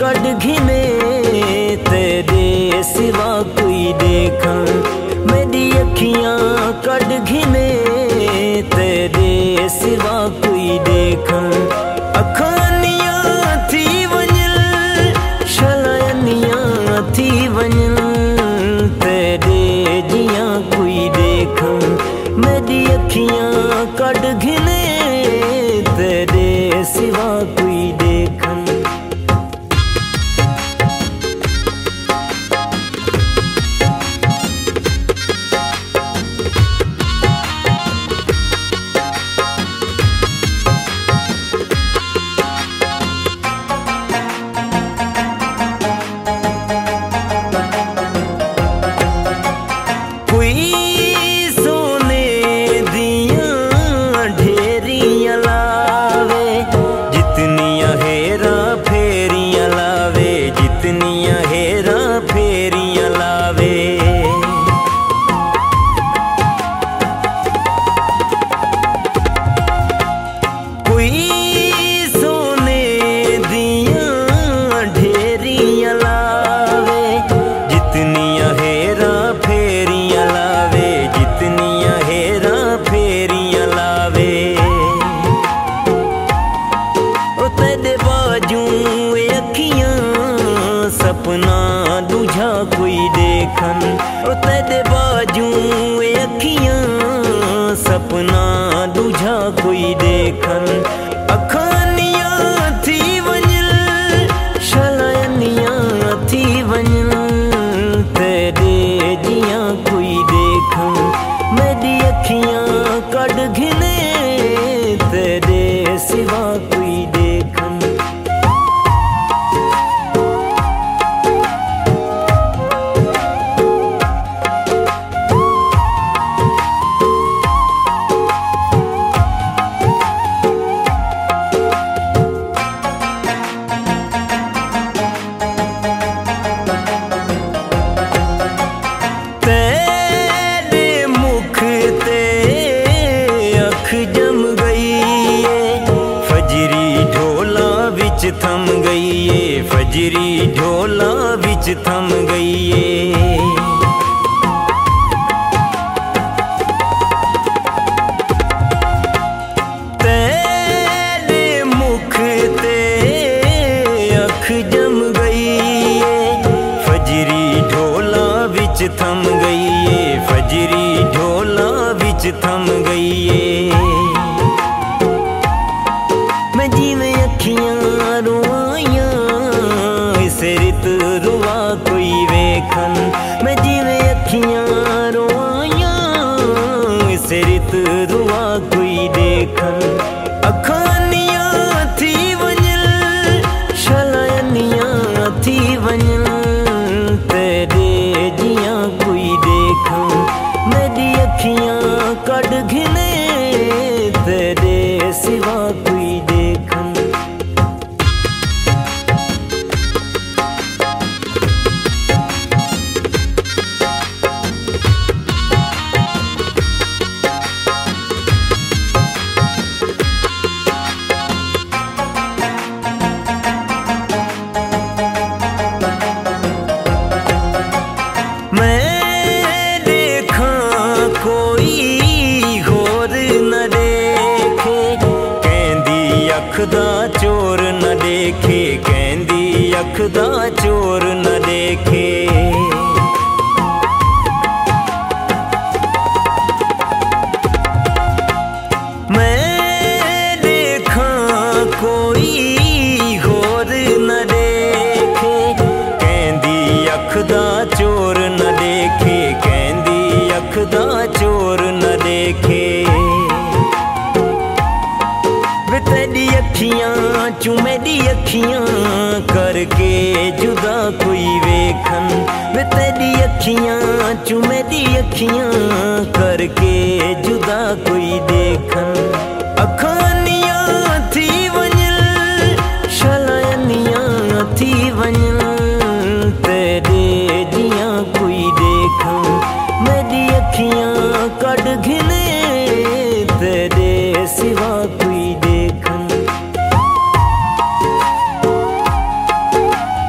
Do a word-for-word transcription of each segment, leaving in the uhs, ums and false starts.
कड़ घिने तेरे सिवा कोई देखा। मेरी अखियां कड़ घिने तेरे सिवा कोई देखा। अखानियां थी वंजल शलानियां थी वंजल तेरे जियां कोई देखा। मेरी अखियां कड़ घिने तेरे सिवा कोई देखा। सपना दूझा कोई देखन ओ तेरे बाजू अखियां सपना दूझा कोई देखन। अखानियां थी वंजल शलानियां थी वंजल तेरे जियां कोई देखन। मेरी अखियां कड़ घिने तेरे सिवा कोई देखन। थम गई ये फजरी ढोला विच थम गई ये। तेरे मुख ते अख जम गई ये फजरी ढोला विच थम गई ये फजरी ढोला विच थम गई ये। मैं जिवें अखियां रुआइयां इस रित रुआ कोई वेखन। मैं जिवें अखियां रुआइयां इस रित रुआ कोई देखन। अखानियां थी वंजल शलानियां थी वंजल तेरे जियां कोई देखा। मेरी अखियां कड़ घिने तेरे सिवा कोई देखन। अख दा चोर न देखे कहंदी अख दा चोर न देखे। मैं देखा कोई होर न देखे कहंदी अख दा चोर न देखे कहंदी अख दा चोर न देखे। तेरी अखियां चू मेरी अखियां करके जुदा कोई वेखन। वे तेरी अखियां चू मेरी अखियां करके जुदा कोई देखन। अखानियां थी वंजल शलानियां थी वंजल तेरे जियां कोई देखा। मेरी अखियां कड़ घिने तेरे सिवा कोई देखन।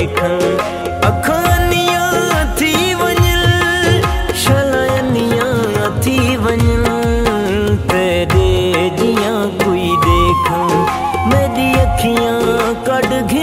देखन अखानियां थी वञन शलानियां थी वञन तेरे जियां कोई देखन मेरी अखियां कड़